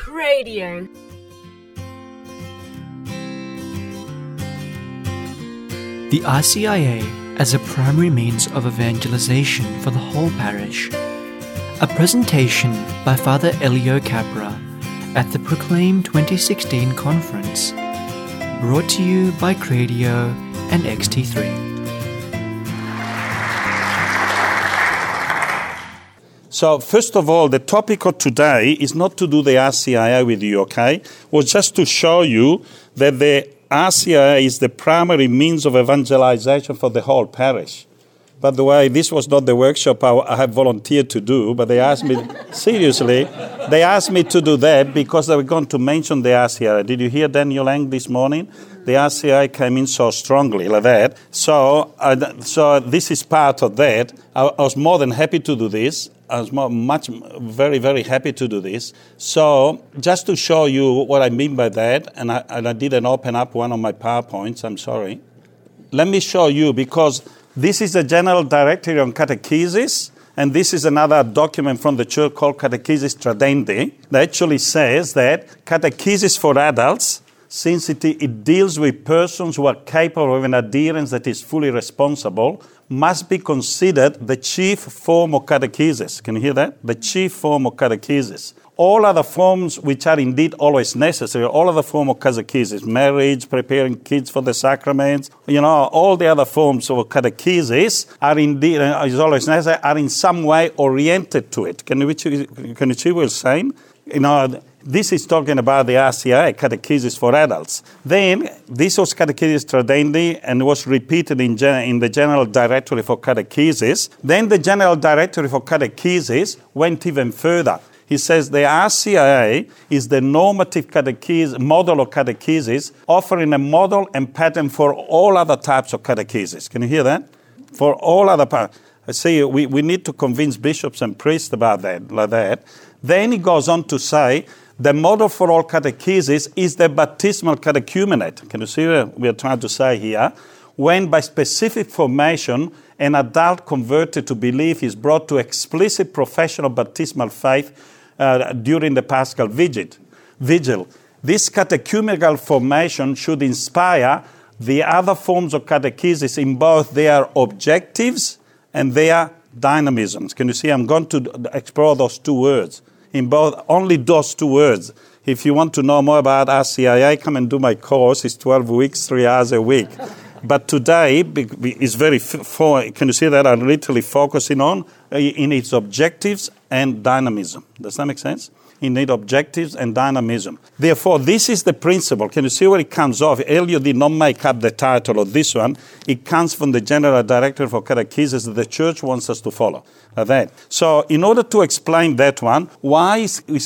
Radio. The RCIA as a primary means of evangelization for the whole parish. A presentation by Father Elio Capra at the Proclaim 2016 conference. Brought to you by Cradio and XT3. So, first of all, the topic of today is not to do the RCIA with you, okay? Was just to show you that the RCIA is the primary means of evangelization for the whole parish. By the way, this was not the workshop I have volunteered to do, but they asked me, seriously, they asked me to do that because they were going to mention the RCIA. Did you hear Daniel Lang this morning? The RCIA came in so strongly like that. So this is part of that. I was more than happy to do this. I was very, very happy to do this. So just to show you what I mean by that, and I didn't open up one of my PowerPoints, I'm sorry. Let me show you, because this is a general directory on catechesis, and this is another document from the church called Catechesis Tradendae that actually says that catechesis for adults, since it deals with persons who are capable of an adherence that is fully responsible, must be considered the chief form of catechesis. Can you hear that? The chief form of catechesis. All other forms, which are indeed always necessary, all other forms of catechesis, marriage, preparing kids for the sacraments, all the other forms of catechesis are indeed, is always necessary, are in some way oriented to it. Can you see what I'm saying? This is talking about the RCIA, Catechesis for Adults. Then, this was Catechesis Tradendae and was repeated in the General Directory for Catechesis. Then the General Directory for Catechesis went even further. He says the RCIA is the normative model of catechesis, offering a model and pattern for all other types of catechesis. Can you hear that? For all other parts. I see we need to convince bishops and priests about that, like that. Then he goes on to say, the model for all catechesis is the baptismal catechumenate. Can you see what we are trying to say here? When by specific formation, an adult converted to belief is brought to explicit profession of baptismal faith during the Paschal Vigil. This catechumenical formation should inspire the other forms of catechesis in both their objectives and their dynamisms. Can you see? I'm going to explore those two words. In both, only those two words. If you want to know more about RCIA, come and do my course. It's 12 weeks, 3 hours a week. But today is can you see that I'm literally focusing on in its objectives and dynamism. Does that make sense? In its objectives and dynamism. Therefore, this is the principle. Can you see where it comes off? Elio did not make up the title of this one. It comes from the General Directory for Catechesis that the Church wants us to follow. That. So, in order to explain that one, why is the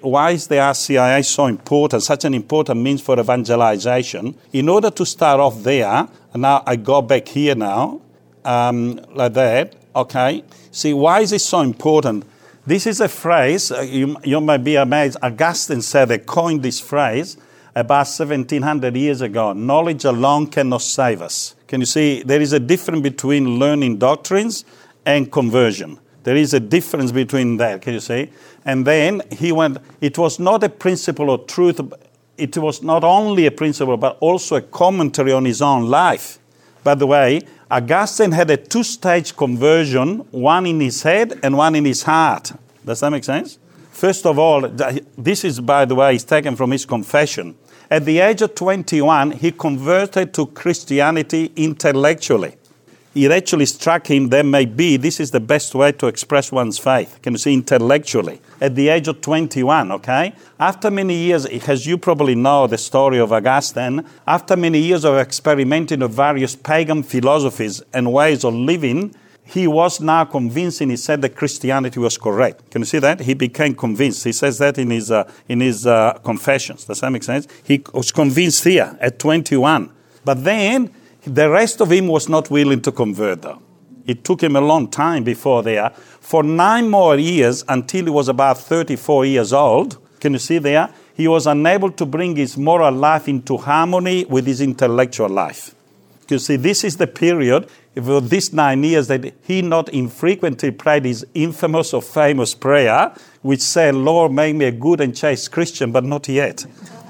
RCIA so important, such an important means for evangelization? In order to start off there, now I go back here now, like that, okay? See, why is it so important? This is a phrase, you might be amazed, Augustine said they coined this phrase about 1700 years ago. Knowledge alone cannot save us. Can you see, there is a difference between learning doctrines and conversion. There is a difference between that, can you see? And then he went, it was not a principle of truth, it was not only a principle, but also a commentary on his own life. By the way, Augustine had a two-stage conversion, one in his head and one in his heart. Does that make sense? First of all, this is, by the way, is taken from his confession. At the age of 21, he converted to Christianity intellectually. It actually struck him that maybe this is the best way to express one's faith. Can you see, intellectually? At the age of 21, okay? After many years, as you probably know the story of Augustine, after many years of experimenting with various pagan philosophies and ways of living, he was now convinced, and he said that Christianity was correct. Can you see that? He became convinced. He says that in his confessions. Does that make sense? He was convinced here at 21. But then the rest of him was not willing to convert, though. It took him a long time before there. For 9 more years, until he was about 34 years old, can you see there? He was unable to bring his moral life into harmony with his intellectual life. You see, this is the period, for these 9 years, that he not infrequently prayed his infamous or famous prayer, which said, Lord, make me a good and chaste Christian, but not yet.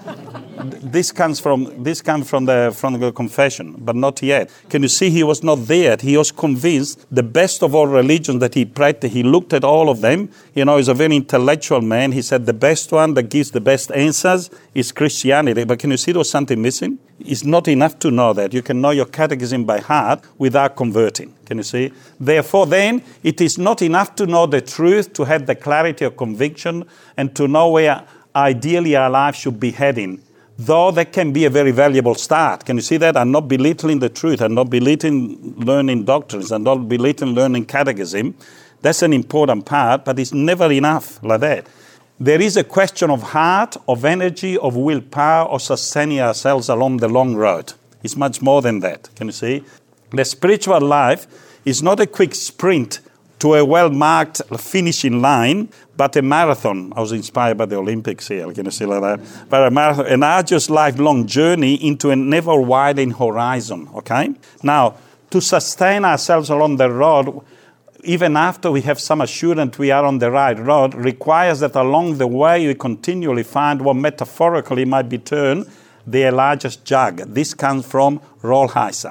This comes from the confession, but not yet. Can you see he was not there? He was convinced the best of all religions that he prayed to, he looked at all of them. He's a very intellectual man. He said the best one that gives the best answers is Christianity. But can you see there was something missing? It's not enough to know that. You can know your catechism by heart without converting. Can you see? Therefore, then, it is not enough to know the truth, to have the clarity of conviction, and to know where ideally our life should be heading. Though that can be a very valuable start. Can you see that? I'm not belittling the truth. I'm not belittling learning doctrines. I'm not belittling learning catechism. That's an important part, but it's never enough like that. There is a question of heart, of energy, of willpower, of sustaining ourselves along the long road. It's much more than that. Can you see? The spiritual life is not a quick sprint to a well-marked finishing line, but a marathon. I was inspired by the Olympics here, can you see like that? But a marathon, an arduous lifelong journey into a never-widening horizon, okay? Now, to sustain ourselves along the road, even after we have some assurance we are on the right road, requires that along the way we continually find what metaphorically might be termed the largest jug. This comes from Rollheiser,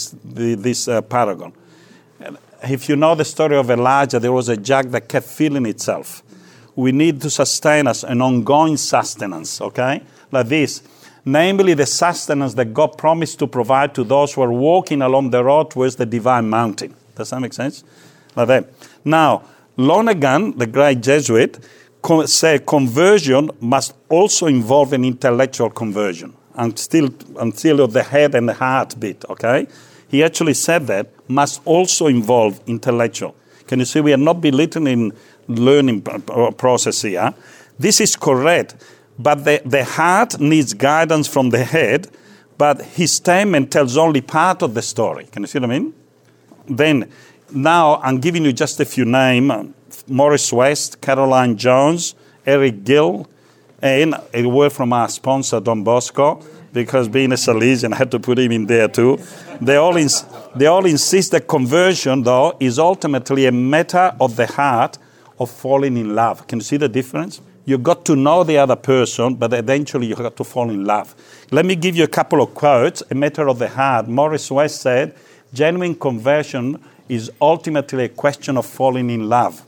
this paragon. If you know the story of Elijah, there was a jug that kept filling itself. We need to sustain us, an ongoing sustenance, okay? Like this. Namely, the sustenance that God promised to provide to those who are walking along the road towards the divine mountain. Does that make sense? Like that. Now, Lonergan, the great Jesuit, said conversion must also involve an intellectual conversion until the head and the heart bit, okay? He actually said that must also involve intellectual. Can you see we are not belittling learning process here? This is correct, but the heart needs guidance from the head, but his statement tells only part of the story. Can you see what I mean? Then, now I'm giving you just a few names. Morris West, Caroline Jones, Eric Gill, and a word from our sponsor, Don Bosco, because being a Salesian, I had to put him in there too. They all insist that conversion, though, is ultimately a matter of the heart of falling in love. Can you see the difference? You've got to know the other person, but eventually you've got to fall in love. Let me give you a couple of quotes. A matter of the heart. Morris West said, genuine conversion is ultimately a question of falling in love.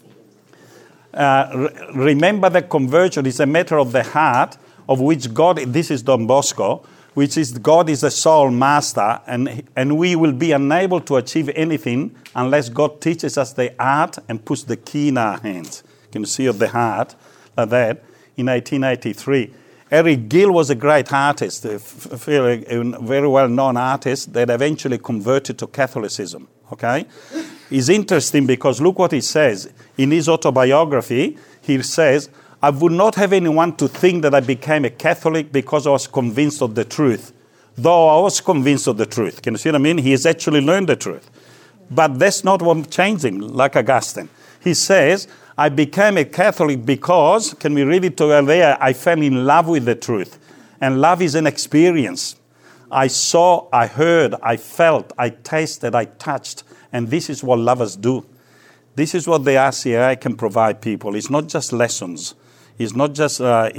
Remember that conversion is a matter of the heart, of which God, this is Don Bosco, which is God is the sole master, and we will be unable to achieve anything unless God teaches us the art and puts the key in our hands. Can you see of the heart like that? In 1883. Eric Gill was a great artist, a very well-known artist that eventually converted to Catholicism. Okay? It's interesting because look what he says. In his autobiography, he says, I would not have anyone to think that I became a Catholic because I was convinced of the truth. Though I was convinced of the truth. Can you see what I mean? He has actually learned the truth. But that's not what changed him, like Augustine. He says, I became a Catholic because, can we read it together there? I fell in love with the truth. And love is an experience. I saw, I heard, I felt, I tasted, I touched. And this is what lovers do. This is what the RCIA can provide people. It's not just lessons. It's not just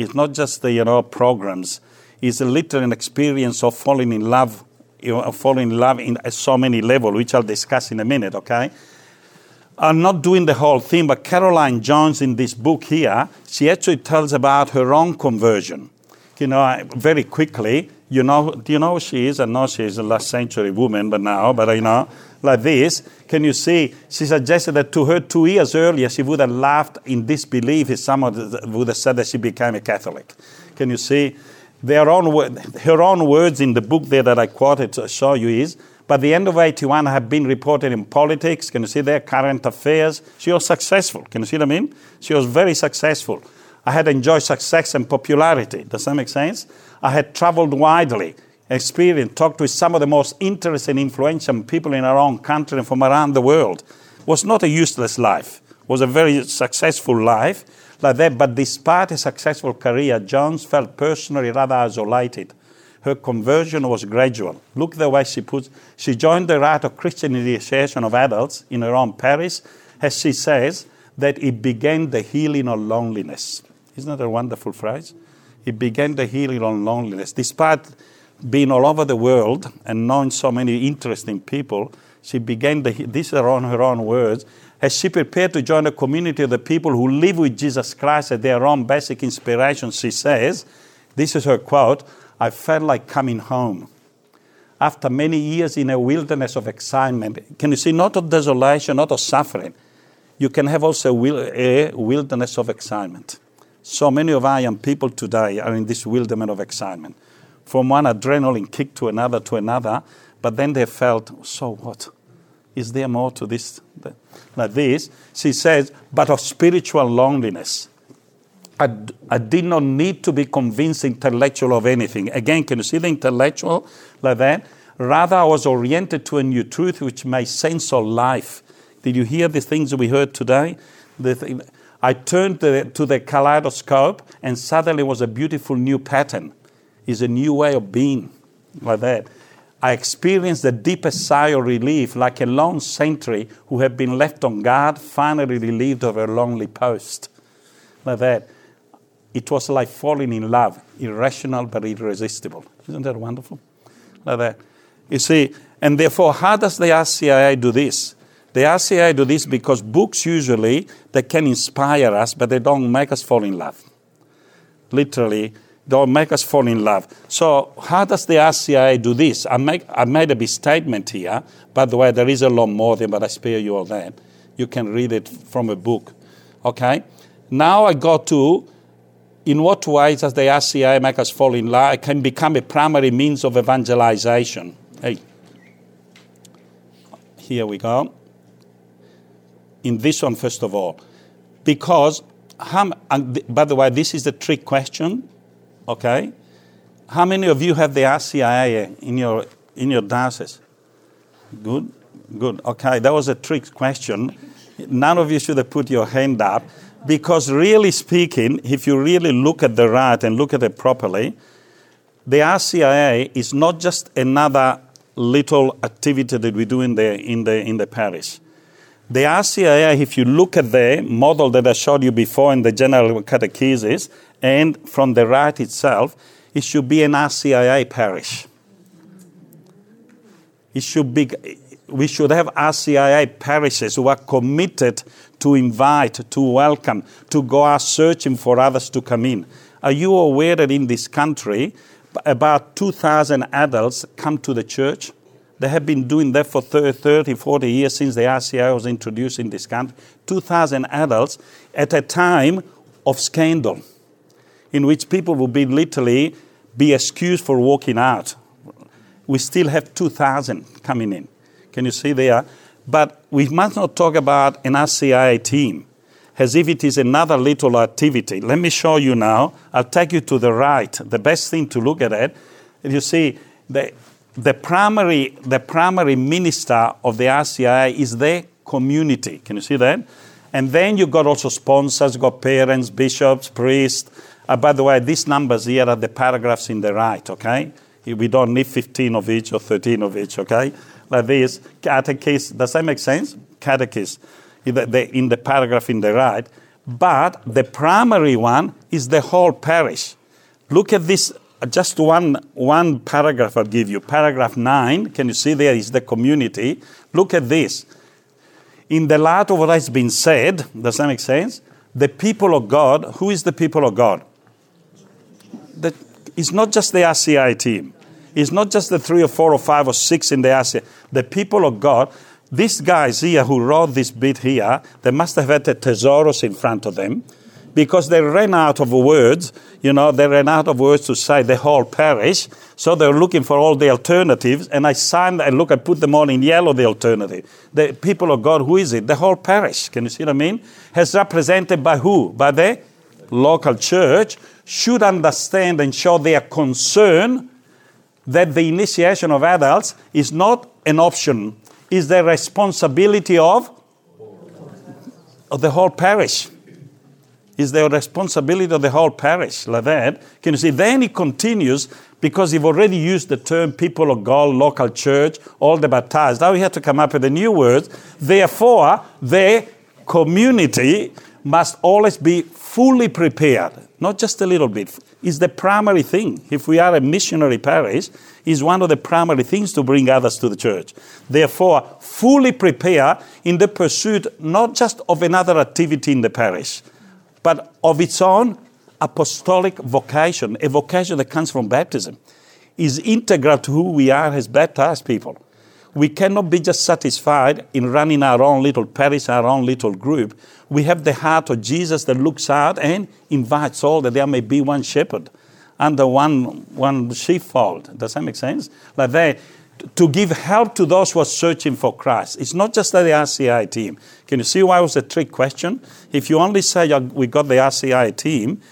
the programs. It's a literal experience of falling in love, falling in love in so many levels, which I'll discuss in a minute. Okay, I'm not doing the whole thing, but Caroline Jones in this book here, she actually tells about her own conversion. Very quickly. Do you know who she is? I know she is a last century woman, but like this, can you see? She suggested that to her 2 years earlier, she would have laughed in disbelief if someone would have said that she became a Catholic. Can you see? Her own words in the book there that I quoted to show you is, by the end of 81, I have been reported in politics. Can you see there? Current affairs. She was successful. Can you see what I mean? She was very successful. I had enjoyed success and popularity. Does that make sense? I had traveled widely, experienced, talked with some of the most interesting, influential people in our own country and from around the world. It was not a useless life. It was a very successful life like that. But despite a successful career, Jones felt personally rather isolated. her conversion was gradual. Look the way she joined the rite of Christian initiation of adults in her own parish, as she says, that it began the healing of loneliness. Isn't that a wonderful phrase? It began the healing of loneliness. Despite being all over the world and knowing so many interesting people, she began these are on her own words, as she prepared to join a community of the people who live with Jesus Christ at their own basic inspiration. She says, this is her quote, "I felt like coming home. After many years in a wilderness of excitement," can you see, not of desolation, not of suffering, you can have also a wilderness of excitement. So many of our young people today are in this wilderness of excitement. From one adrenaline kick to another, but then they felt, so what? Is there more to this? Like this, she says, but of spiritual loneliness. I did not need to be convinced intellectual of anything. Again, can you see the intellectual like that? Rather, I was oriented to a new truth which made sense of life. Did you hear the things we heard today? I turned to the kaleidoscope and suddenly was a beautiful new pattern. It's a new way of being, like that. I experienced the deepest sigh of relief, like a lone sentry who had been left on guard, finally relieved of her lonely post. Like that. It was like falling in love, irrational but irresistible. Isn't that wonderful? Like that. You see, and therefore, how does the RCIA do this? The RCIA do this because books usually, they can inspire us, but they don't make us fall in love. Literally, don't make us fall in love. So how does the RCIA do this? I made a big statement here. By the way, there is a lot more than, but I spare you all that. You can read it from a book. Okay? Now I go to, in what ways does the RCIA make us fall in love? It can become a primary means of evangelization. Hey. Here we go. In this one, first of all. Because, by the way, this is the trick question. Okay? How many of you have the RCIA in your diocese? Good. Okay, that was a trick question. None of you should have put your hand up. Because really speaking, if you really look at the rite and look at it properly, the RCIA is not just another little activity that we do in the parish. The RCIA, if you look at the model that I showed you before in the General Catechesis and from the rite itself, it should be an RCIA parish. We should have RCIA parishes who are committed to invite, to welcome, to go out searching for others to come in. Are you aware that in this country, about 2,000 adults come to the church? They have been doing that for 30, 40 years since the RCIA was introduced in this country. 2,000 adults at a time of scandal, in which people will literally be excused for walking out. We still have 2,000 coming in. Can you see there? But we must not talk about an RCIA team as if it is another little activity. Let me show you now. I'll take you to the right. The best thing to look at it, you see, the primary minister of the RCIA is the community. Can you see that? And then you've got also sponsors, you've got parents, bishops, priests. By the way, these numbers here are the paragraphs in the right, okay? We don't need 15 of each or 13 of each, okay? Like this, catechist, does that make sense? Catechist, in the paragraph in the right. But the primary one is the whole parish. Look at this, just one paragraph I'll give you. Paragraph 9, can you see there is the community? Look at this. In the light of what has been said, does that make sense? The people of God, who is the people of God? It's not just the RCIA team. It's not just the 3 or 4 or 5 or 6 in the RCIA. The people of God, these guys here who wrote this bit here, they must have had a thesaurus in front of them because they ran out of words. They ran out of words to say the whole parish. So they were looking for all the alternatives. And I put them all in yellow, the alternative. The people of God, who is it? The whole parish. Can you see what I mean? Has represented by who? By the local church. Should understand and show their concern that the initiation of adults is not an option, is the responsibility of the whole parish. It's the responsibility of the whole parish, like that. Can you see? Then he continues, because you've already used the term people of God, local church, all the baptized. Now we have to come up with a new word. Therefore, the community must always be fully prepared, not just a little bit. It's the primary thing. If we are a missionary parish, it's one of the primary things to bring others to the church. Therefore, fully prepare in the pursuit not just of another activity in the parish, but of its own apostolic vocation, a vocation that comes from baptism, is integral to who we are as baptized people. We cannot be just satisfied in running our own little parish, our own little group. We have the heart of Jesus that looks out and invites all that there may be one shepherd under one sheepfold. Does that make sense? Like that, to give help to those who are searching for Christ. It's not just the RCI team. Can you see why it was a trick question? If you only say we got the RCI team,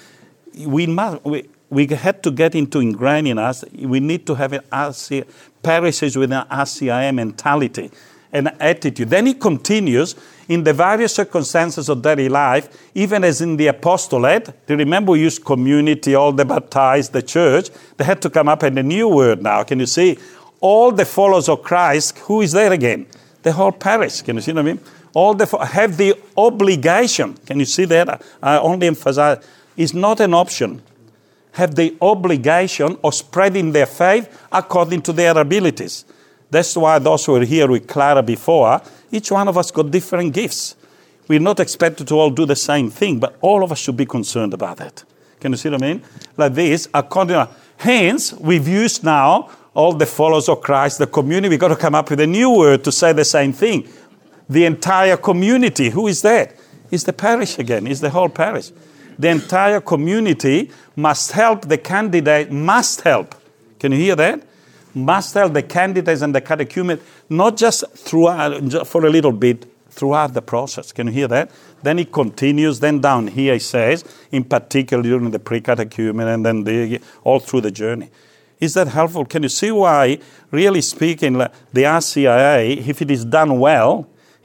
we had to get into ingrained in us. We need to have parishes with an RCIA mentality and attitude. Then he continues in the various circumstances of daily life, even as in the apostolate. Do you remember we used community, all the baptized, the church? They had to come up with a new word now. Can you see? All the followers of Christ, who is there again? The whole parish. Can you see what I mean? All have the obligation. Can you see that? I only emphasize, it's not an option. Have the obligation of spreading their faith according to their abilities. That's why those who were here with Clara before, each one of us got different gifts. We're not expected to all do the same thing, but all of us should be concerned about that. Can you see what I mean? Like this, hence, we've used now all the followers of Christ, the community. We've got to come up with a new word to say the same thing. The entire community. Who is that? It's the parish again. It's the whole parish. The entire community must help the candidate, must help. Can you hear that? Must help the candidates and the catechumen, not just throughout, for a little bit, throughout the process. Can you hear that? Then he continues, then down here he says, in particular during the pre-catechumen and then all through the journey. Is that helpful? Can you see why, really speaking, the RCIA, if it is done well,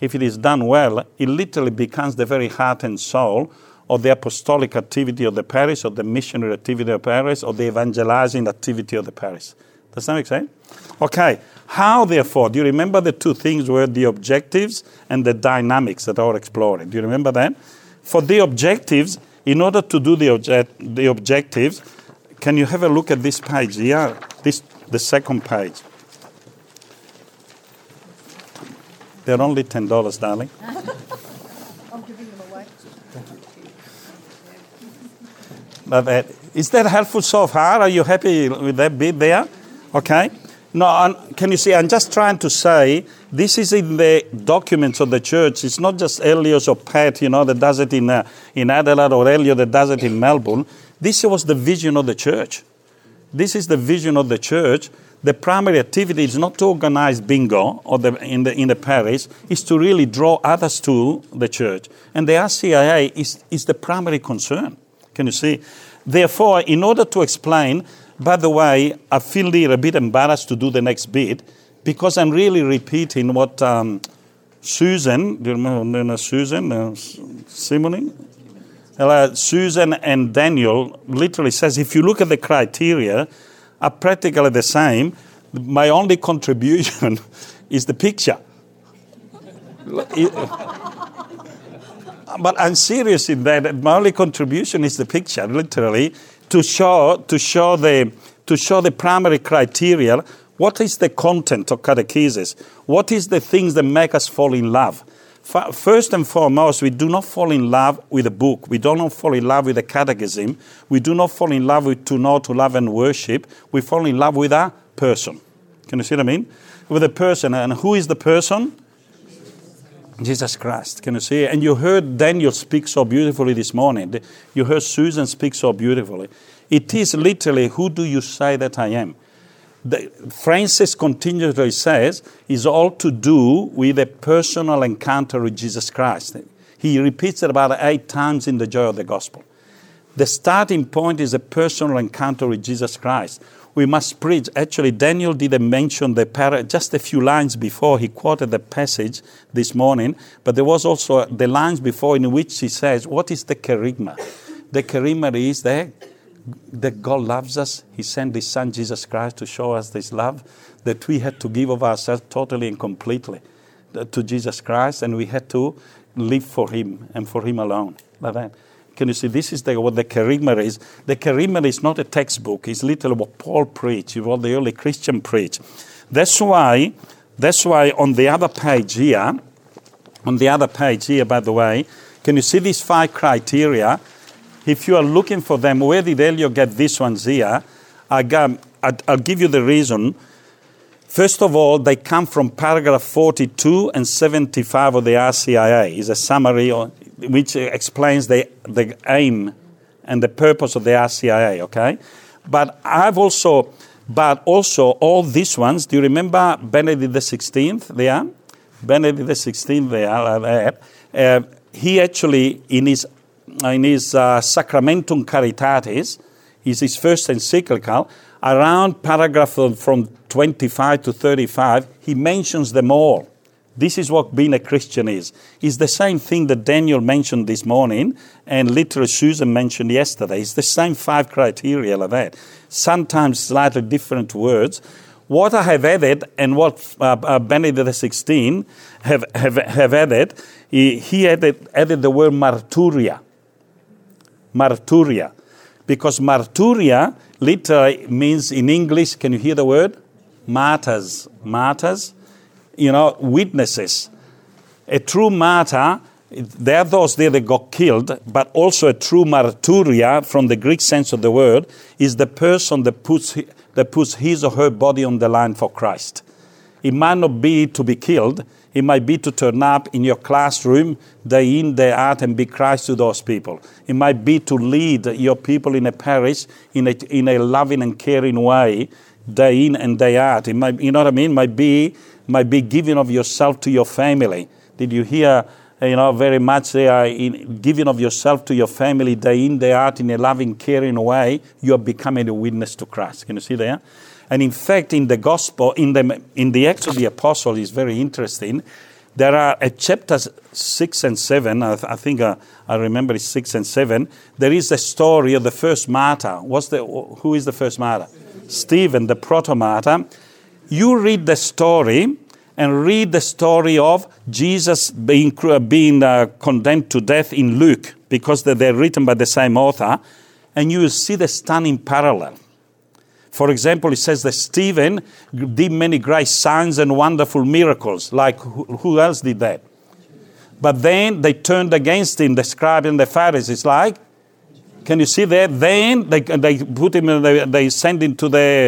it literally becomes the very heart and soul of the apostolic activity of the parish, or the missionary activity of the parish, or the evangelizing activity of the parish. Does that make sense? Okay. How, therefore, do you remember the two things were the objectives and the dynamics that I was exploring? Do you remember that? For the objectives, in order to do the objectives, can you have a look at this page here? The second page. They're only $10, darling. I'm giving them away. But is that helpful so far? Are you happy with that bit there? Okay. No, can you see, I'm just trying to say, this is in the documents of the church. It's not just Elios or Pat, that does it in Adelaide, or Elio that does it in Melbourne. This was the vision of the church. This is the vision of the church. The primary activity is not to organize bingo in the parish, is to really draw others to the church. And the RCIA is the primary concern. Can you see? Therefore, in order to explain, by the way, I feel a bit embarrassed to do the next bit, because I'm really repeating what Susan, do you remember Susan? Simone? Susan and Daniel literally says, if you look at the criteria, are practically the same. My only contribution is the picture. But I'm serious in that. My only contribution is the picture, literally, to show the primary criteria. What is the content of catechesis? What is the things that make us fall in love? First and foremost, we do not fall in love with a book. We do not fall in love with a catechism. We do not fall in love with to know, to love, and worship. We fall in love with a person. Can you see what I mean? With a person. And who is the person? Jesus Christ. Can you see? And you heard Daniel speak so beautifully this morning. You heard Susan speak so beautifully. It is literally, who do you say that I am? Francis continually says, is all to do with a personal encounter with Jesus Christ. He repeats it about 8 times in the Joy of the Gospel. The starting point is a personal encounter with Jesus Christ. We must preach. Actually, Daniel didn't mention just a few lines before. He quoted the passage this morning, but there was also the lines before in which he says, what is the kerygma? The kerygma is that God loves us. He sent His Son, Jesus Christ, to show us this love, that we had to give of ourselves totally and completely to Jesus Christ, and we had to live for Him and for Him alone. Like that. Can you see, this is what the kerygma is. The kerygma is not a textbook. It's literally what Paul preached, what the early Christian preached. That's why on the other page here, by the way, can you see these 5 criteria? If you are looking for them, where did Elio get these ones here? I'll give you the reason. First of all, they come from paragraph 42 and 75 of the RCIA. It's a summary which explains the aim and the purpose of the RCIA, okay? But also all these ones, do you remember Benedict XVI there? Benedict XVI there, he actually, in his Sacramentum Caritatis, is his first encyclical, around paragraph from 25 to 35, he mentions them all. This is what being a Christian is. It's the same thing that Daniel mentioned this morning and literally Susan mentioned yesterday. It's the same 5 criteria like that. Sometimes slightly different words. What I have added and what Benedict XVI have added, he added the word marturia. Marturia. Because marturia literally means in English, can you hear the word? Martyrs. Martyrs. Witnesses. A true martyr, there are those there that got killed, but also a true marturia, from the Greek sense of the word, is the person that puts his or her body on the line for Christ. It might not be to be killed. It might be to turn up in your classroom day in, day out, and be Christ to those people. It might be to lead your people in a parish in a loving and caring way, day in and day out. It might, you know what I mean? Might be giving of yourself to your family. Did you hear, very much there, in giving of yourself to your family day in, day out, in a loving, caring way, you are becoming a witness to Christ. Can you see there? And in fact, in the Gospel, in the Acts of the Apostles, is very interesting. There are chapters 6 and 7, I think I remember it's 6 and 7, there is a story of the first martyr. Who is the first martyr? Stephen, the proto-martyr. You read the story and read the story of Jesus being condemned to death in Luke, because they're written by the same author, and you will see the stunning parallel. For example, it says that Stephen did many great signs and wonderful miracles. Like, who else did that? But then they turned against him, the scribes and the Pharisees. Like, can you see that? Then they put him, they sent him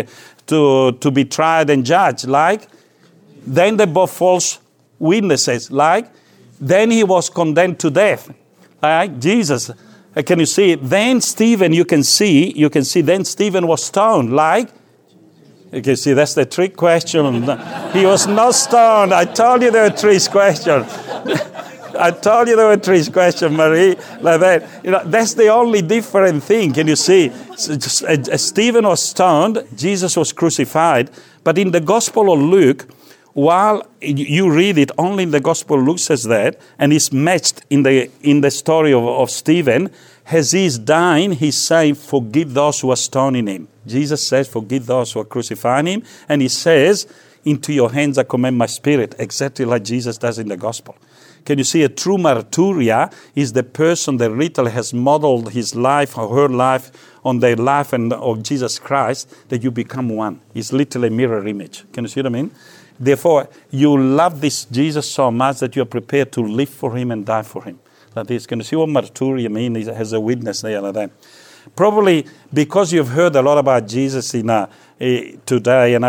to be tried and judged. Like, then they bore false witnesses. Like, then he was condemned to death. Like, Jesus. Can you see? Then Stephen, you can see, then Stephen was stoned. Like, you can see, that's the trick question. He was not stoned. I told you there were 3 questions. I told you there were 3 questions, Marie. Like that. That's the only different thing. Can you see? Stephen was stoned. Jesus was crucified. But in the Gospel of Luke, while you read it, only in the Gospel Luke says that, and it's matched in the story of Stephen. As he's dying, he's saying, forgive those who are stoning him. Jesus says, forgive those who are crucifying him. And he says, into your hands I commend my spirit, exactly like Jesus does in the Gospel. Can you see? A true marturia is the person that literally has modeled his life or her life on the life of Jesus Christ, that you become one. It's literally a mirror image. Can you see what I mean? Therefore, you love this Jesus so much that you're prepared to live for him and die for him. Like this. Can you see what marturia means? As a witness there like that. Probably because you've heard a lot about Jesus today, and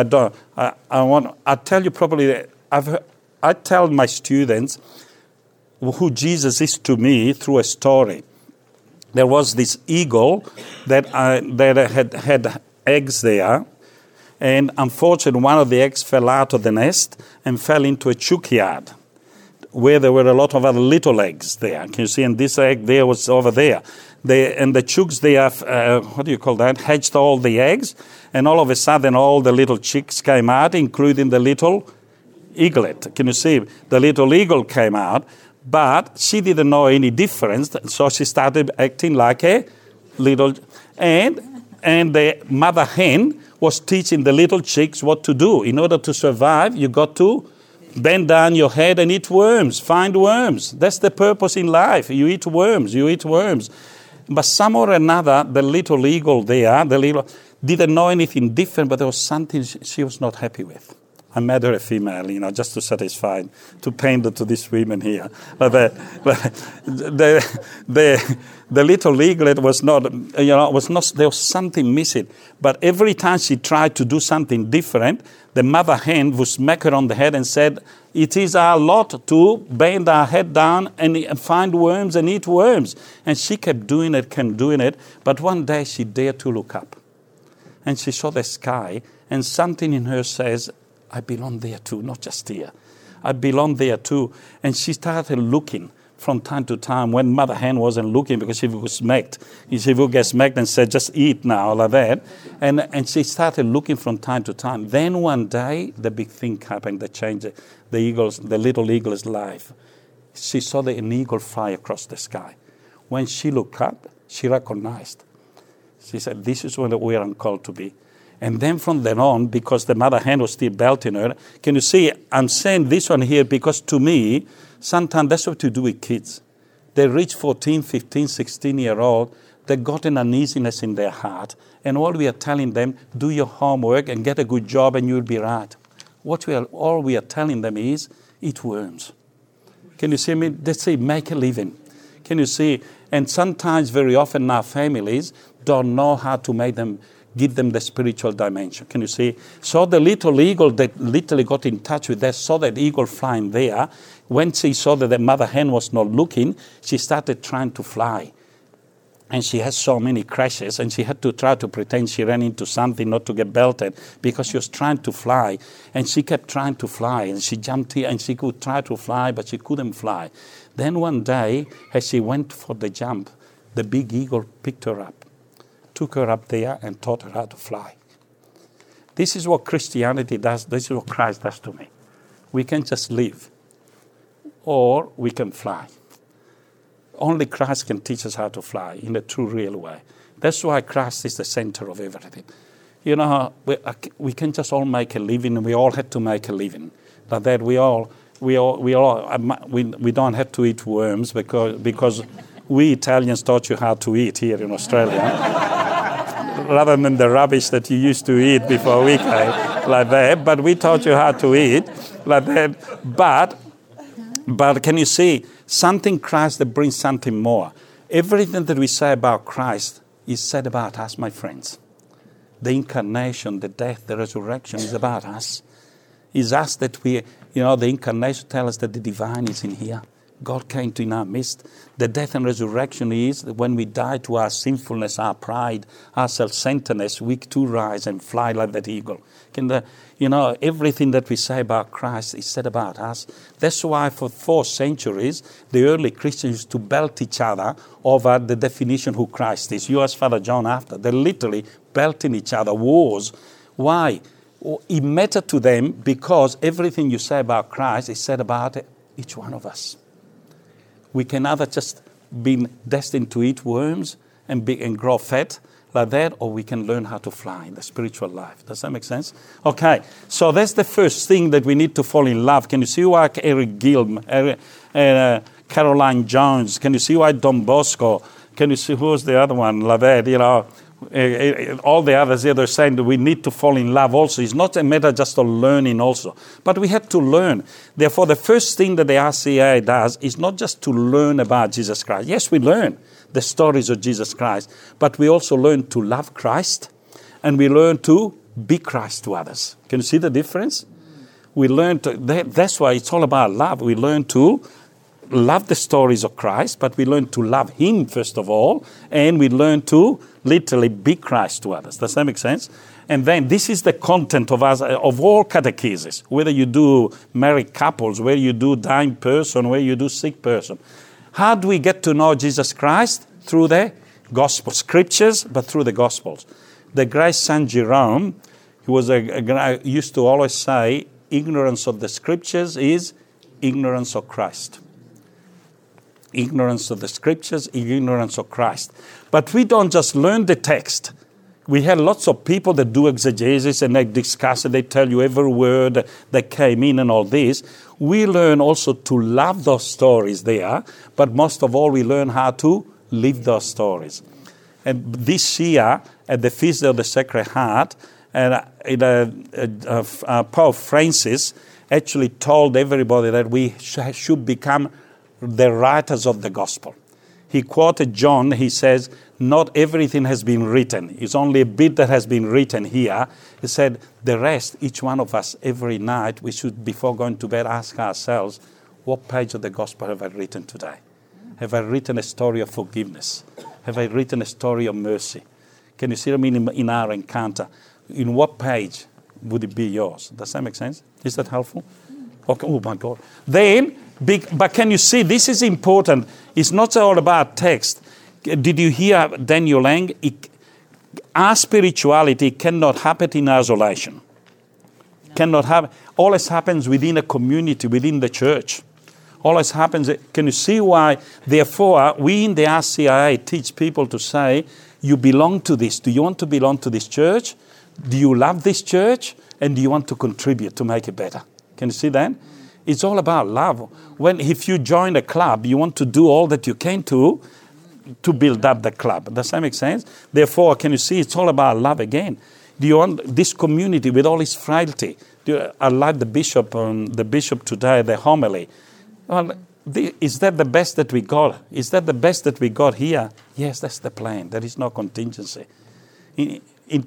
I tell you probably that I tell my students who Jesus is to me through a story. There was this eagle that had eggs there. And unfortunately, one of the eggs fell out of the nest and fell into a chook yard, where there were a lot of other little eggs there. Can you see? And this egg there was over there. the chooks, they have, what do you call that, hatched all the eggs, and all of a sudden all the little chicks came out, including the little eaglet. Can you see? The little eagle came out, but she didn't know any difference, so she started acting like a little, and the mother hen was teaching the little chicks what to do. In order to survive, you got to bend down your head and eat worms, find worms. That's the purpose in life. You eat worms, But somehow or another, the little eagle there, didn't know anything different, but there was something she was not happy with. I made her a female, just to satisfy, to pander to these women here. But the little eaglet was not, there was something missing. But every time she tried to do something different, the mother hen would smack her on the head and said, it is our lot to bend our head down and find worms and eat worms. And she kept doing it. But one day she dared to look up. And she saw the sky, and something in her says, I belong there too, not just here. I belong there too. And she started looking from time to time when Mother Hen wasn't looking, because she was smacked. She would get smacked and said, just eat now, like that. And she started looking from time to time. Then one day, the big thing happened that changed the little eagle's life. She saw an eagle fly across the sky. When she looked up, she recognized. She said, this is where we are called to be. And then from then on, because the mother hen was still belting her, can you see, I'm saying this one here because to me, sometimes that's what you do with kids. They reach 14, 15, 16-year-old, they've got an uneasiness in their heart. And all we are telling them, do your homework and get a good job and you'll be right. All we are telling them is, eat worms. Can you see me? They say, make a living. Can you see? And sometimes, very often, our families don't know how to give them the spiritual dimension. Can you see? So the little eagle that literally got in touch with that, saw that eagle flying there. When she saw that the mother hen was not looking, she started trying to fly. And she had so many crashes, and she had to try to pretend she ran into something not to get belted, because she was trying to fly. And she kept trying to fly, and she jumped here, and she could try to fly, but she couldn't fly. Then one day, as she went for the jump, the big eagle picked her up, took her up there and taught her how to fly. This is what Christianity does. This is what Christ does to me. We can just live, or we can fly. Only Christ can teach us how to fly in a true, real way. That's why Christ is the center of everything. We can just all make a living, and we all had to make a living. But that we don't have to eat worms because we Italians taught you how to eat here in Australia. Rather than the rubbish that you used to eat before we came, like that. But we taught you how to eat, like that. But can you see, something Christ that brings something more. Everything that we say about Christ is said about us, my friends. The incarnation, the death, the resurrection is about us. It's us that the incarnation tells us that the divine is in here. God came in our midst. The death and resurrection is that when we die to our sinfulness, our pride, our self-centeredness, we too rise and fly like that eagle. Everything that we say about Christ is said about us. That's why for 4 centuries, the early Christians used to belt each other over the definition who Christ is. You ask Father John after. They're literally belting each other, wars. Why? It mattered to them because everything you say about Christ is said about each one of us. We can either just be destined to eat worms and grow fat like that, or we can learn how to fly in the spiritual life. Does that make sense? Okay, so that's the first thing that we need to fall in love. Can you see why Eric Gilm, Caroline Jones? Can you see why Don Bosco? Can you see who's the other one? Like that, all the others here, they're saying that we need to fall in love also. It's not a matter just of learning also, but we have to learn. Therefore, the first thing that the RCIA does is not just to learn about Jesus Christ. Yes, we learn the stories of Jesus Christ, but we also learn to love Christ, and we learn to be Christ to others. Can you see the difference? We learn to, that's why it's all about love. We learn to love the stories of Christ, but we learn to love Him first of all, and we learn to literally be Christ to others. Does that make sense? And then this is the content of all catechesis, whether you do married couples, whether you do dying person, whether you do sick person. How do we get to know Jesus Christ? Through the gospel scriptures, but through the gospels. The great Saint Jerome, he was a guy who used to always say, ignorance of the scriptures is ignorance of Christ. Ignorance of the scriptures, ignorance of Christ. But we don't just learn the text. We have lots of people that do exegesis and they discuss it, they tell you every word that came in and all this. We learn also to love those stories there, but most of all we learn how to live those stories. And this year, at the Feast of the Sacred Heart, Pope Francis actually told everybody that we should become the writers of the gospel. He quoted John, he says, not everything has been written. It's only a bit that has been written here. He said, the rest, each one of us, every night, we should, before going to bed, ask ourselves, what page of the gospel have I written today? Have I written a story of forgiveness? Have I written a story of mercy? Can you see what I mean in our encounter? In what page would it be yours? Does that make sense? Is that helpful? Okay. Oh my God. Then, but can you see, this is important. It's not all about text. Did you hear Daniel Lang? Our spirituality cannot happen in isolation. No. Cannot happen. Always happens within a community, within the church. Always happens. Can you see why? Therefore, we in the RCIA teach people to say, you belong to this. Do you want to belong to this church? Do you love this church? And do you want to contribute to make it better? Can you see that? It's all about love. If you join a club, you want to do all that you can to build up the club. Does that make sense? Therefore, can you see it's all about love again? Do you want this community with all its frailty? I like the bishop today, the homily. Well, is that the best that we got? Is that the best that we got here? Yes, that's the plan. There is no contingency. In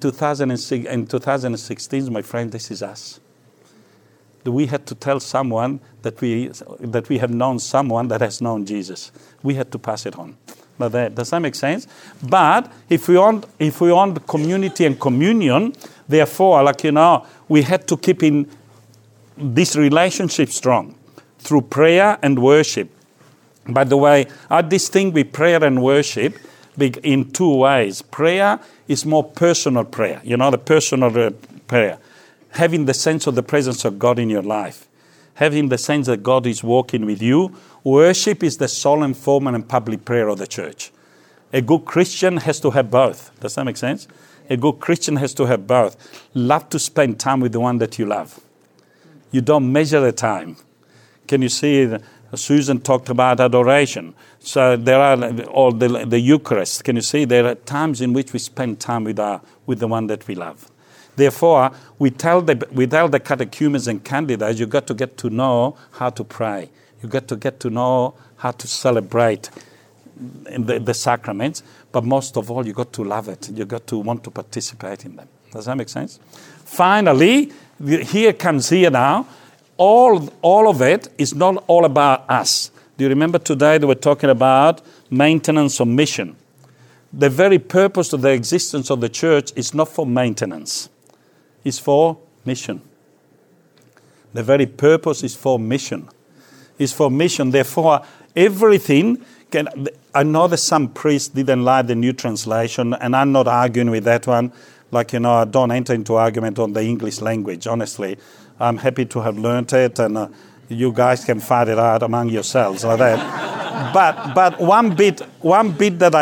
2016, my friend, this is us. We had to tell someone that we have known someone that has known Jesus. We had to pass it on. Does that make sense? But if we want community and communion, therefore, we had to keep in this relationship strong through prayer and worship. By the way, I distinguish prayer and worship in two ways. Prayer is more personal prayer, the personal prayer. Having the sense of the presence of God in your life. Having the sense that God is walking with you. Worship is the solemn, formal and public prayer of the church. A good Christian has to have both. Does that make sense? A good Christian has to have both. Love to spend time with the one that you love. You don't measure the time. Can you see, Susan talked about adoration. So there are all the Eucharist. Can you see, there are times in which we spend time with the one that we love. Therefore, we tell the catechumens and candidates, you've got to get to know how to pray. You've got to get to know how to celebrate the sacraments. But most of all, you've got to love it. You've got to want to participate in them. Does that make sense? Finally, here now. All of it is not all about us. Do you remember today they were talking about maintenance of mission? The very purpose of the existence of the church is not for maintenance. It's for mission. The very purpose is for mission. It's for mission. Therefore, everything I know that some priests didn't like the new translation, and I'm not arguing with that one. I don't enter into argument on the English language, honestly. I'm happy to have learned it, and you guys can fight it out among yourselves like that. But one bit that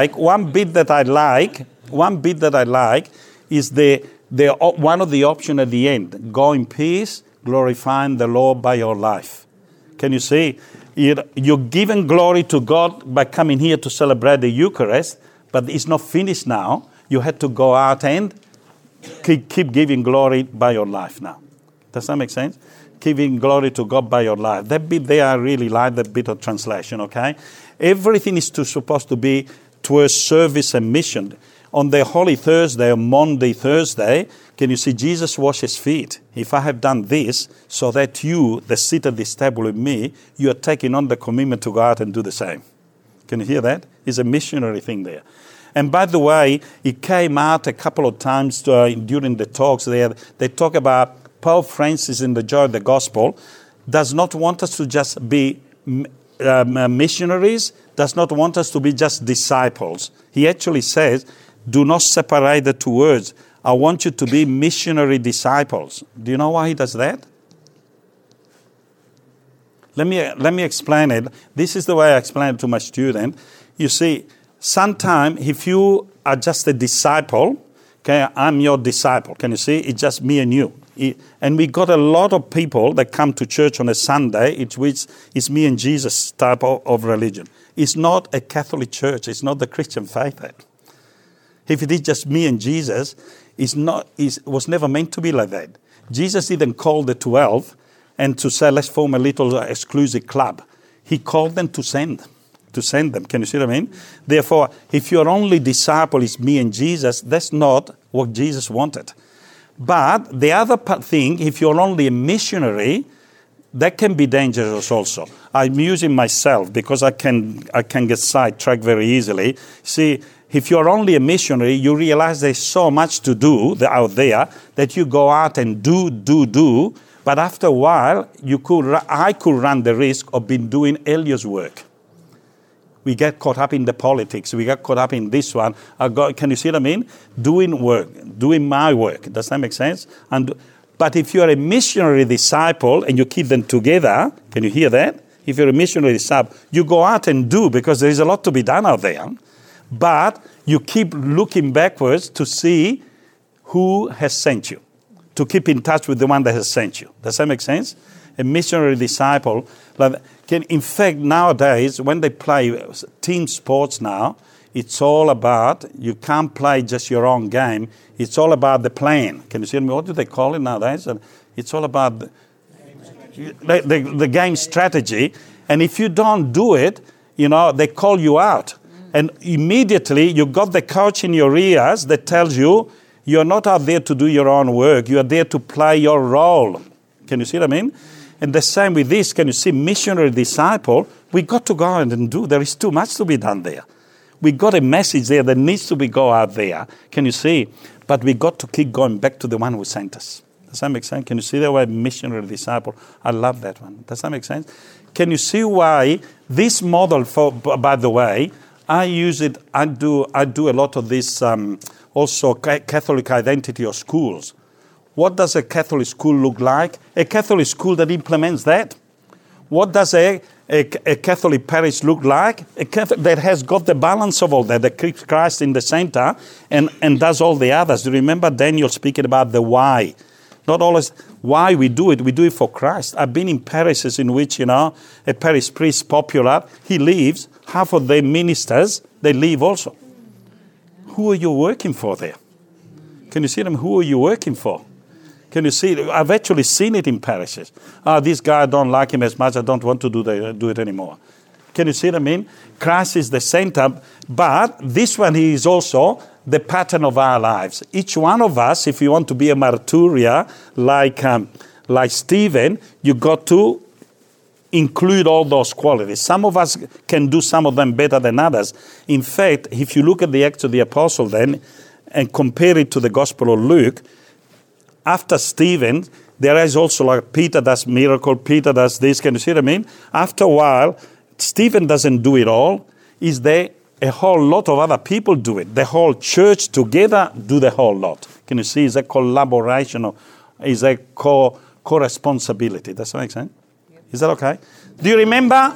I like is the one of the option at the end. Go in peace, glorifying the Lord by your life. Can you see? You're giving glory to God by coming here to celebrate the Eucharist, but it's not finished now. You had to go out and keep giving glory by your life now. Does that make sense? Giving glory to God by your life. That bit there, I really like that bit of translation, okay? Everything is supposed to be towards service and mission. On the Holy Thursday, or Maundy Thursday, can you see Jesus washes feet? If I have done this, so that you, the seat at this table with me, you are taking on the commitment to go out and do the same. Can you hear that? It's a missionary thing there. And by the way, it came out a couple of times during the talks there. They talk about Pope Francis in the Joy of the Gospel does not want us to just be missionaries, does not want us to be just disciples. He actually says, do not separate the two words. I want you to be missionary disciples. Do you know why he does that? Let me explain it. This is the way I explain it to my student. You see, sometimes if you are just a disciple, okay, I'm your disciple. Can you see? It's just me and you. And we got a lot of people that come to church on a Sunday, which is me and Jesus type of religion. It's not a Catholic church. It's not the Christian faith. If it is just me and Jesus, it was never meant to be like that. Jesus didn't call the 12 and to say, let's form a little exclusive club. He called them to send them. Can you see what I mean? Therefore, if your only disciple is me and Jesus, that's not what Jesus wanted. But the other thing, if you're only a missionary, that can be dangerous also. I'm using myself because I can get sidetracked very easily. See, if you're only a missionary, you realize there's so much to do out there that you go out and do. But after a while, I could run the risk of being doing Elio's work. We get caught up in the politics. We get caught up in this one. Can you see what I mean? Doing work, doing my work. Does that make sense? But if you're a missionary disciple and you keep them together, can you hear that? If you're a missionary disciple, you go out and do because there is a lot to be done out there. But you keep looking backwards to see who has sent you, to keep in touch with the one that has sent you. Does that make sense? A missionary disciple in fact, nowadays, when they play team sports now, it's all about, you can't play just your own game. It's all about the plan. Can you see me? What do they call it nowadays? It's all about the game strategy. And if you don't do it, they call you out. And immediately you got the coach in your ears that tells you, you're not out there to do your own work. You are there to play your role. Can you see what I mean? And the same with this, can you see, missionary disciple, we got to go out and do. There is too much to be done there. We got a message there that needs to be go out there. Can you see? But we got to keep going back to the one who sent us. Does that make sense? Can you see the word missionary disciple? I love that one. Does that make sense? Can you see why this model, by the way, I use it, I do a lot of this also Catholic identity of schools. What does a Catholic school look like? A Catholic school that implements that. What does a Catholic parish look like? A Catholic that has got the balance of all that keeps Christ in the center and does all the others. Do you remember Daniel speaking about the why? Not always why we do it for Christ. I've been in parishes in which, a parish priest popular, he leaves, half of the ministers, they leave also. Who are you working for there? Can you see them? Who are you working for? Can you see it? I've actually seen it in parishes. This guy, I don't like him as much. I don't want to do it anymore. Can you see what I mean? Christ is the center, but this one is also the pattern of our lives. Each one of us, if you want to be a martyria like Stephen, you got to include all those qualities. Some of us can do some of them better than others. In fact, if you look at the Acts of the Apostle then and compare it to the Gospel of Luke, after Stephen, there is also like Peter does miracle, Peter does this. Can you see what I mean? After a while, Stephen doesn't do it all. Is there a whole lot of other people do it? The whole church together do the whole lot. Can you see? Is a collaboration or is a co-responsibility? Does that make sense? Yep. Is that okay? Do you remember?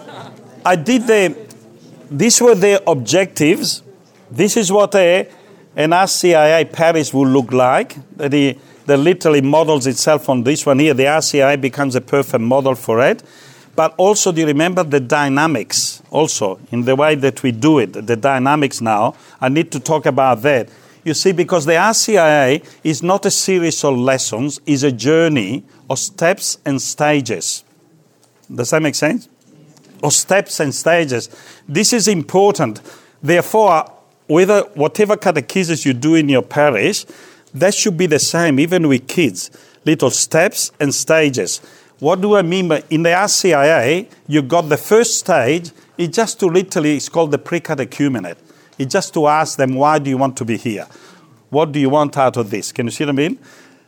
These were the objectives. This is what an RCIA parish will look like. That literally models itself on this one here. The RCIA becomes a perfect model for it. But also, do you remember the dynamics? Also, in the way that we do it, the dynamics now, I need to talk about that. You see, because the RCIA is not a series of lessons, it's a journey of steps and stages. Does that make sense? Of steps and stages. This is important. Therefore, whatever catechesis you do in your parish, that should be the same, even with kids. Little steps and stages. What do I mean by, in the RCIA, you got the first stage, it's called the pre-catechumenate. It's just to ask them, why do you want to be here? What do you want out of this? Can you see what I mean?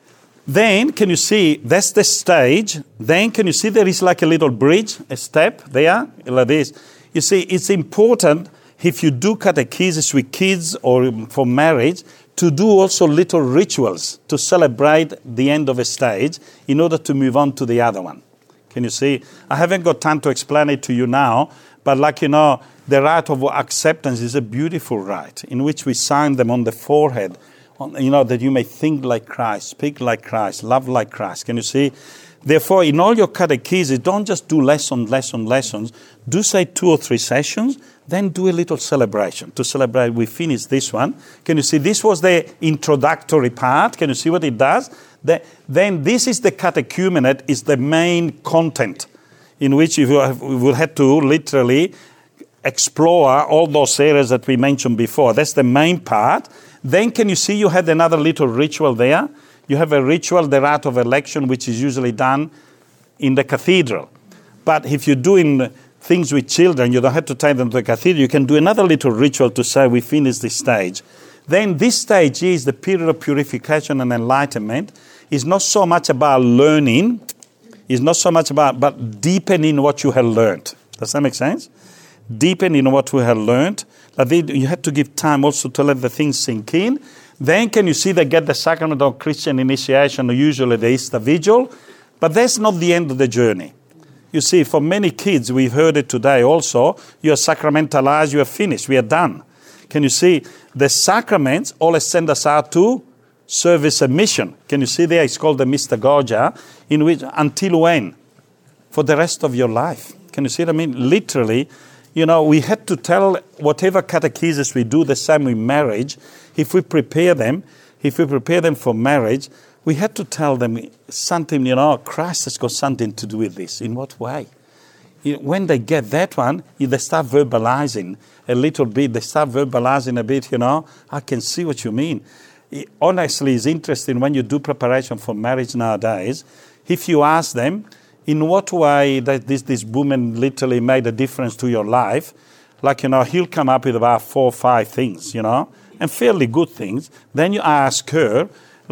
Then, can you see, that's the stage. Then, can you see there is like a little bridge, a step there, like this. You see, it's important if you do catechesis with kids or for marriage, to do also little rituals to celebrate the end of a stage in order to move on to the other one. Can you see? I haven't got time to explain it to you now, but the rite of acceptance is a beautiful rite in which we sign them on the forehead, that you may think like Christ, speak like Christ, love like Christ. Can you see? Therefore, in all your catechesis, don't just do lessons. Do say 2 or 3 sessions, then do a little celebration. To celebrate, we finish this one. Can you see? This was the introductory part. Can you see what it does? Then this is the catechumenate, is the main content in which we will have to literally explore all those areas that we mentioned before. That's the main part. Then can you see you had another little ritual there? You have a ritual, the rite of election, which is usually done in the cathedral. But if you're doing things with children, you don't have to take them to the cathedral. You can do another little ritual to say we finish this stage. Then this stage is the period of purification and enlightenment. It's not so much about learning. It's not so much about, but deepening what you have learned. Does that make sense? Deepening what we have learned. You have to give time also to let the things sink in. Then can you see they get the sacrament of Christian initiation, usually the Easter Vigil. But that's not the end of the journey. You see, for many kids, we've heard it today also, you are sacramentalized, you are finished, we are done. Can you see, the sacraments always send us out to service and mission. Can you see there, it's called the mystagogia, in which, until when? For the rest of your life. Can you see what I mean? Literally, we had to tell whatever catechesis we do, the same with marriage. If we prepare them for marriage, we had to tell them something, Christ has got something to do with this. In what way? When they get that one, they start verbalizing a little bit. They start verbalizing a bit, I can see what you mean. Honestly, it's interesting when you do preparation for marriage nowadays, if you ask them, in what way that this woman literally made a difference to your life, he'll come up with about 4 or 5 things, and fairly good things. Then you ask her,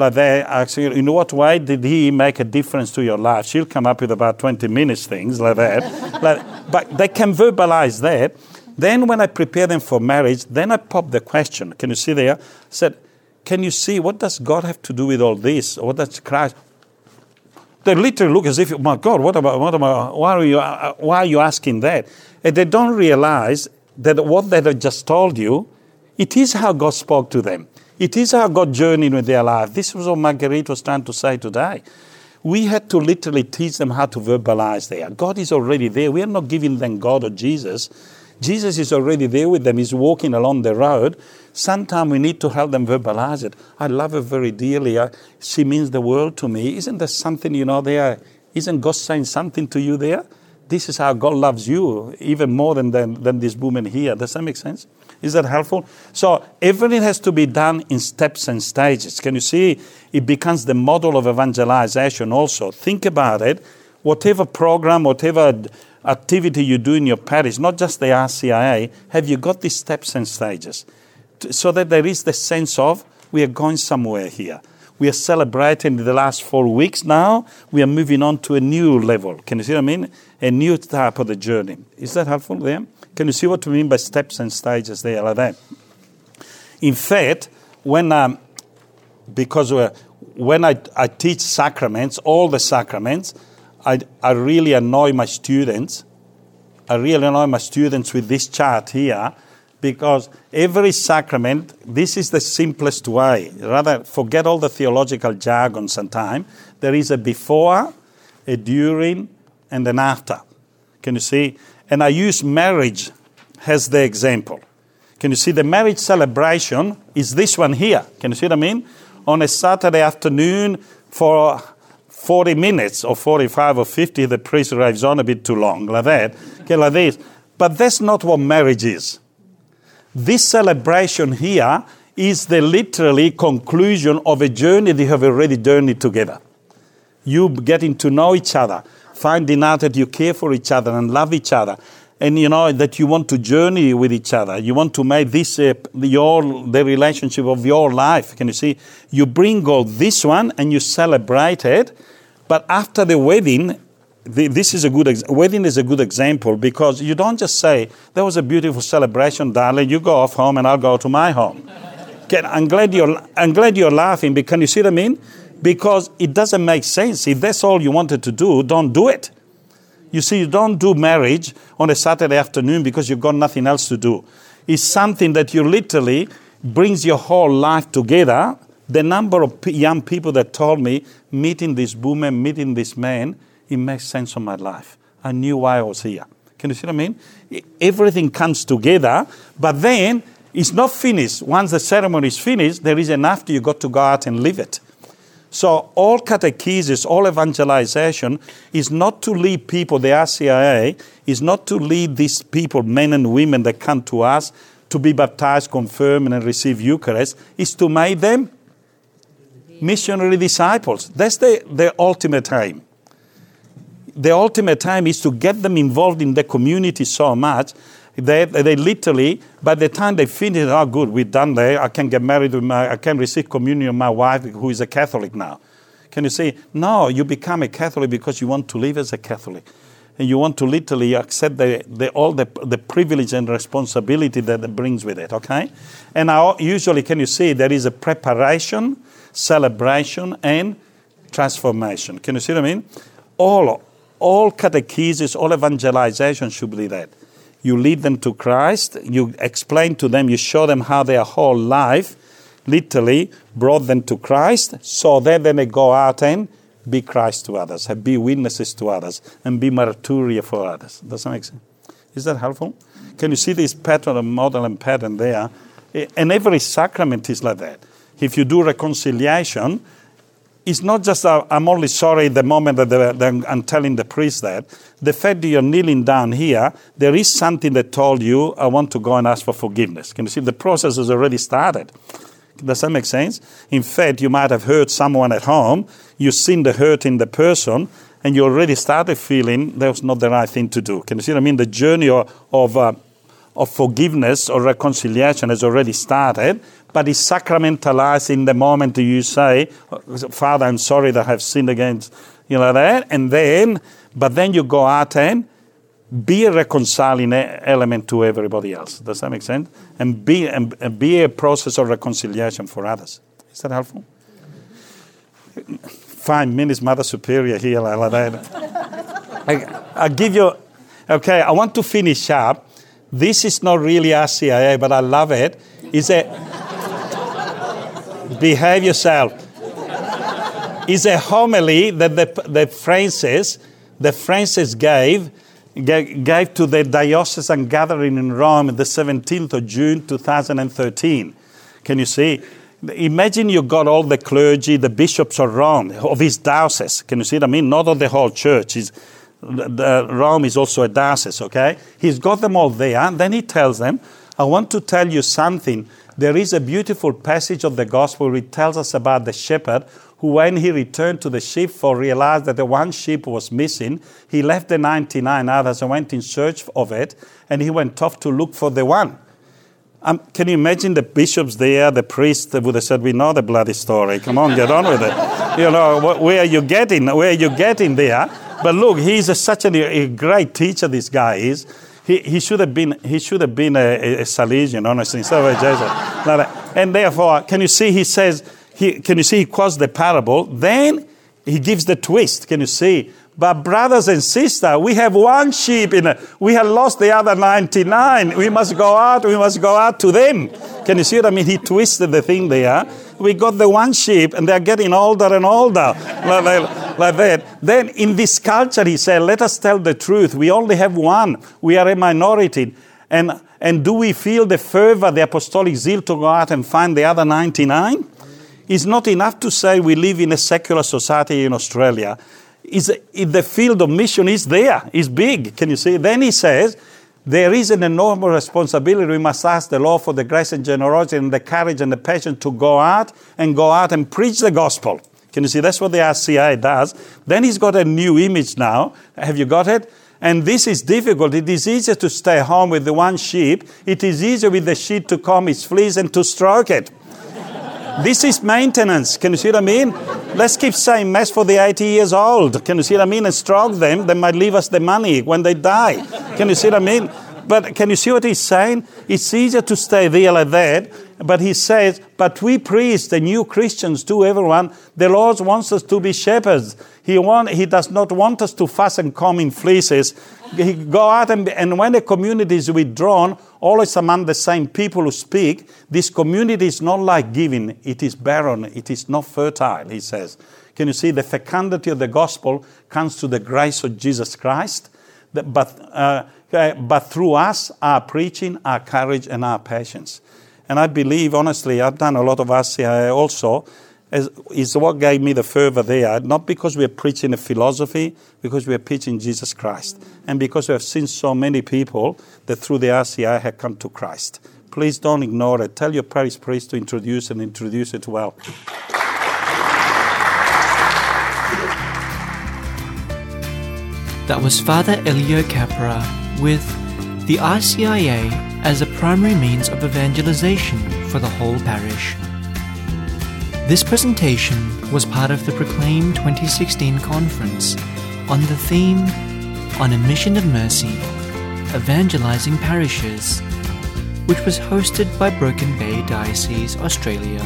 in what way did he make a difference to your life? She'll come up with about 20 minutes things like that. But they can verbalize that. Then when I prepare them for marriage, then I pop the question. Can you see there? I said, can you see what does God have to do with all this? What does Christ? They literally look as if, oh my God, why are you asking that? And they don't realize that what they have just told you, it is how God spoke to them. It is how God journeyed with their life. This was what Marguerite was trying to say today. We had to literally teach them how to verbalize there. God is already there. We are not giving them God or Jesus. Jesus is already there with them. He's walking along the road. Sometimes we need to help them verbalize it. I love her very dearly. She means the world to me. Isn't there something, there? Isn't God saying something to you there? This is how God loves you, even more than this woman here. Does that make sense? Is that helpful? So everything has to be done in steps and stages. Can you see? It becomes the model of evangelization also. Think about it. Whatever program, whatever activity you do in your parish, not just the RCIA, have you got these steps and stages? So that there is the sense of, we are going somewhere here. We are celebrating the last 4 weeks now. We are moving on to a new level. Can you see what I mean? A new type of the journey. Is that helpful there? Can you see what we mean by steps and stages there like that? In fact, when I teach sacraments, all the sacraments, I really annoy my students. With this chart here, because every sacrament, this is the simplest way. Rather, forget all the theological jargon sometime. There is a before, a during, and an after. Can you see? And I use marriage as the example. Can you see? The marriage celebration is this one here. Can you see what I mean? On a Saturday afternoon for 40 minutes or 45 or 50, the priest arrives on a bit too long, like that. Okay, like this. But that's not what marriage is. This celebration here is the literally conclusion of a journey they have already journeyed together. You getting to know each other, finding out that you care for each other and love each other. and you know that you want to journey with each other. You want to make this the relationship of your life. Can you see? You bring all this one and you celebrate it, but after the wedding, this is a good wedding is a good example, because you don't just say, "There was a beautiful celebration, darling. You go off home and I'll go to my home." I'm glad you're laughing, but can you see what I mean? Because it doesn't make sense. If that's all you wanted to do, don't do it. You see, you don't do marriage on a Saturday afternoon because you've got nothing else to do. It's something that you literally brings your whole life together. The number of young people that told me, meeting this woman, meeting this man, it makes sense of my life. I knew why I was here. Can you see what I mean? Everything comes together, but then it's not finished. Once the ceremony is finished, there is an after. You got to go out and live it. So all catechesis, all evangelization is not to lead people, the RCIA, is not to lead these people, men and women that come to us to be baptized, confirmed, and receive Eucharist. Is to make them missionary disciples. That's the ultimate aim. The ultimate aim is to get them involved in the community so much that they literally, by the time they finish, oh good, we're done there, I can get married, I can receive communion with my wife who is a Catholic now. Can you see? No, you become a Catholic because you want to live as a Catholic. And you want to literally accept all the privilege and responsibility that it brings with it, okay? And usually, can you see, there is a preparation, celebration, and transformation. Can you see what I mean? All catechesis, all evangelization should be that. You lead them to Christ, you explain to them, you show them how their whole life literally brought them to Christ, so that then they go out and be Christ to others, be witnesses to others, and be martyria for others. Does that make sense? Is that helpful? Can you see this pattern, model and pattern there? And every sacrament is like that. If you do reconciliation, it's not just, I'm only sorry the moment that I'm telling the priest that. The fact that you're kneeling down here, there is something that told you, I want to go and ask for forgiveness. Can you see? The process has already started. Does that make sense? In fact, you might have hurt someone at home, you've seen the hurt in the person, and you already started feeling that was not the right thing to do. Can you see what I mean? The journey of forgiveness or reconciliation has already started, but it's sacramentalized in the moment that you say, Father, I'm sorry that I have sinned against, that. And then, but then you go out and be a reconciling element to everybody else. Does that make sense? And be a process of reconciliation for others. Is that helpful? 5 minutes, Mother Superior here, like that. I'll give you, okay, I want to finish up. This is not really RCIA, but I love it. It's behave yourself. It's a homily that Francis gave to the diocesan gathering in Rome the 17th of June 2013. Can you see? Imagine you got all the clergy, the bishops of Rome, of his diocese. Can you see what I mean? Not of the whole church. Rome is also a diocese, okay? He's got them all there. And then he tells them, I want to tell you something. There is a beautiful passage of the gospel which tells us about the shepherd who, when he returned to the sheepfold, realized that the one sheep was missing. He left the 99 others and went in search of it, and he went off to look for the one. Can you imagine the bishops there, the priests would have said, we know the bloody story. Come on, get on with it. Where are you getting there? But look, he's such a great teacher, this guy is. He should have been a Salesian, honestly, instead of a Jesuit. And therefore, can you see, he quotes the parable, then he gives the twist, can you see? But brothers and sisters, we have one sheep, we have lost the other 99. We must go out to them. Can you see what I mean? He twisted the thing there. We got the one sheep and they're getting older and older. Like that. Then in this culture, he said, let us tell the truth. We only have one. We are a minority. And do we feel the fervor, the apostolic zeal to go out and find the other 99? It's not enough to say we live in a secular society in Australia. The field of mission is there. It's big. Can you see? Then he says, there is an enormous responsibility. We must ask the Lord for the grace and generosity and the courage and the patience to go out and preach the gospel. Can you see? That's what the RCIA does. Then he's got a new image now. Have you got it? And this is difficult. It is easier to stay home with the one sheep. It is easier with the sheep to comb its fleece and to stroke it. This is maintenance. Can you see what I mean? Let's keep saying mass for the 80 years old. Can you see what I mean? And stroke them. They might leave us the money when they die. Can you see what I mean? But can you see what he's saying? It's easier to stay there like that. But he says, but we priests, the new Christians, to everyone, the Lord wants us to be shepherds. He does not want us to fuss and comb in fleeces. He go out and when a community is withdrawn, always among the same people who speak, this community is not like giving. It is barren. It is not fertile, he says. Can you see the fecundity of the gospel comes to the grace of Jesus Christ? But through us, our preaching, our courage, and our patience. And I believe, honestly, I've done a lot of RCIA also, is what gave me the fervor there. Not because we're preaching a philosophy, because we're preaching Jesus Christ. And because we have seen so many people that through the RCIA have come to Christ. Please don't ignore it. Tell your parish priest to introduce it well. That was Father Elio Capra with the RCIA as a primary means of evangelization for the whole parish. This presentation was part of the Proclaim 2016 conference on the theme On a Mission of Mercy, Evangelizing Parishes, which was hosted by Broken Bay Diocese, Australia.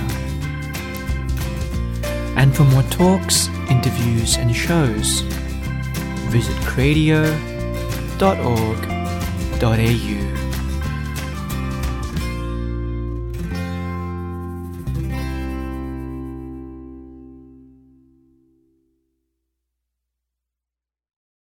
And for more talks, interviews and shows, visit cradio.org.au.